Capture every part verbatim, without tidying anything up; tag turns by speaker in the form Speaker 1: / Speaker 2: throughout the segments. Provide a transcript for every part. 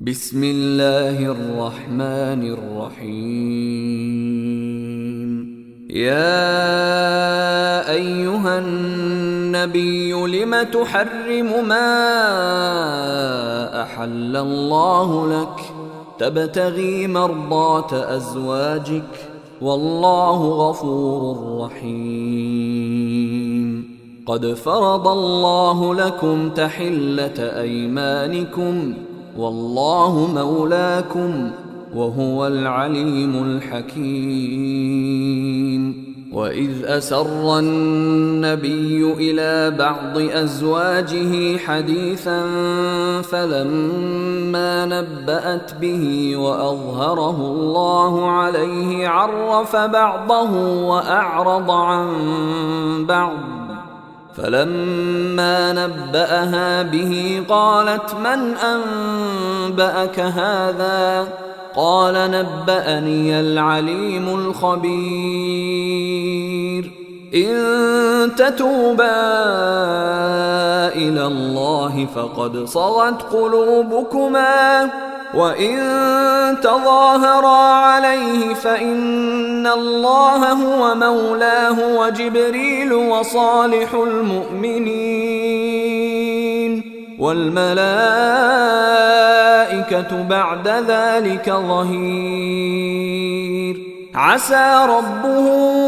Speaker 1: بسم الله الرحمن الرحيم. يا أيها النبي لم تحرم ما أحل الله لك تبتغي مرضات أزواجك والله غفور رحيم. قد فرض الله لكم تحلة أيمانكم والله مولاكم وهو العليم الحكيم. وإذ أسر النبي إلى بعض أزواجه حديثا فلما نبأت به وأظهره الله عليه عرف بعضه وأعرض عن بعض، فلما نبأها به قالت من أنبأك هذا؟ قال نبأني العليم الخبير. إن تتوبا إلى الله فقد صغت قلوبكما وإن تظاهرا عليه فإن الله هو مولاه وجبريل وصالح المؤمنين والملائكة بعد ذلك ظهير. عسى ربه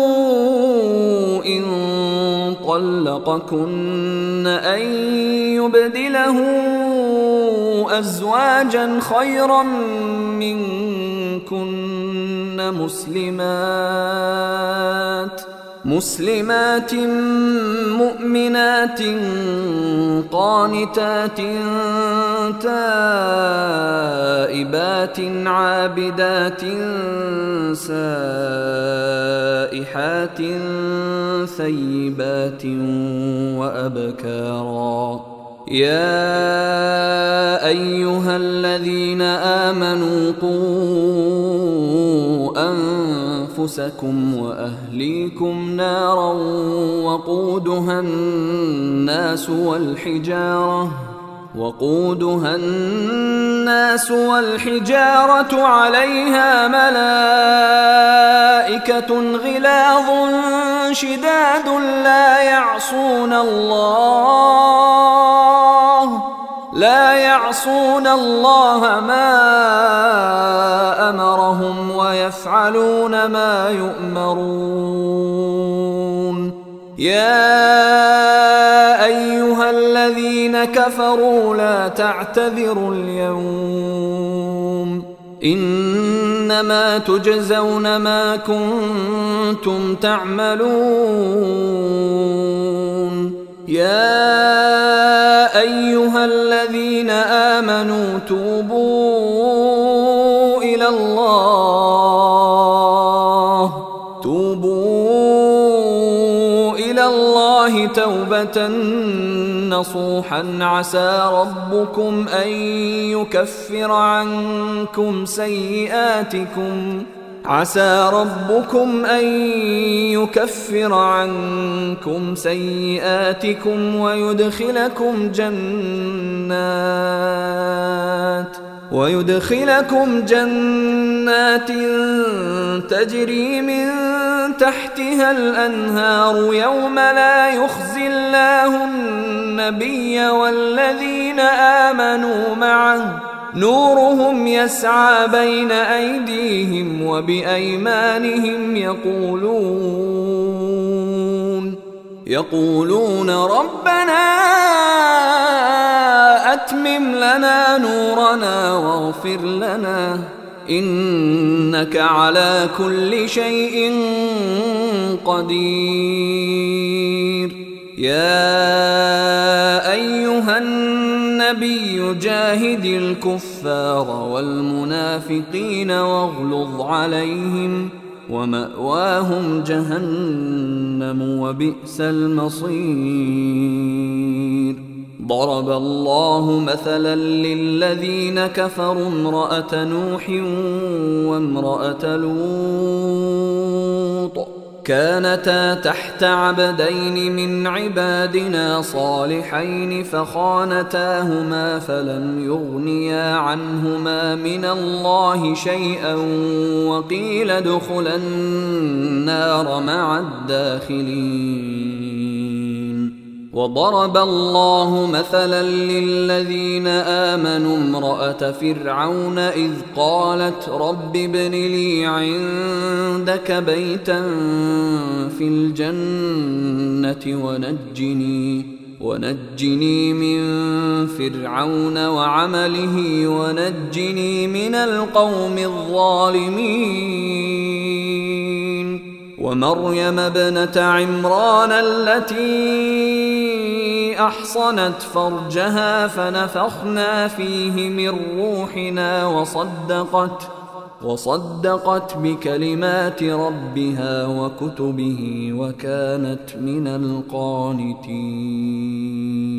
Speaker 1: إن طلقكن أن يبدله أزواجا خيرا منكن مسلمات مسلمات مؤمنات قانتات تائبات عابدات سائحات ثيبات وأبكارا. يا أيها الذين آمنوا قوا أنفسكم وأهليكم نارا وقودها الناس والحجارة وقودها الناس والحجارة عليها ملائكة غلاظ شداد لا يعصون الله لا يعصون الله ما أمرهم ويفعلون ما يؤمرون. يا أيها الذين كفروا لا تعتذروا اليوم إنما تجزون ما كنتم تعملون. يا أيها الذين آمنوا توبوا إلى الله توبوا إلى الله توبة نصوحا عسى ربكم أن يكفر عنكم سيئاتكم عسى ربكم أن يكفر عنكم سيئاتكم ويدخلكم جنات ويدخلكم جنات تجري من تحتها الأنهار يوم لا يخزي الله النبي والذين آمنوا معه نورهم يسعى بين أيديهم وبأيمانهم يقولون يقولون ربنا أتمم لنا نورنا واغفر لنا إنك على كل شيء قدير. يا أيها النبي جاهد الكفار والمنافقين واغلظ عليهم ومأواهم جهنم وبئس المصير. ضرب الله مثلا للذين كفروا امرأة نوح وامرأة لوط كانتا تحت عبدين من عبادنا صالحين فخانتاهما فلم يغنيا عنهما من الله شيئا وقيل ادخلا النار مع الداخلين. وضرب الله مثلا للذين آمنوا امرأة فرعون إذ قالت رب ابن لي عندك بيتا في الجنة ونجني ونجني من فرعون وعمله ونجني من القوم الظالمين. ومريم ابنة عمران التي أحصنت فرجها فنفخنا فيه من روحنا وصدقت وصدقت بكلمات ربها وكتبه وكانت من القانتين.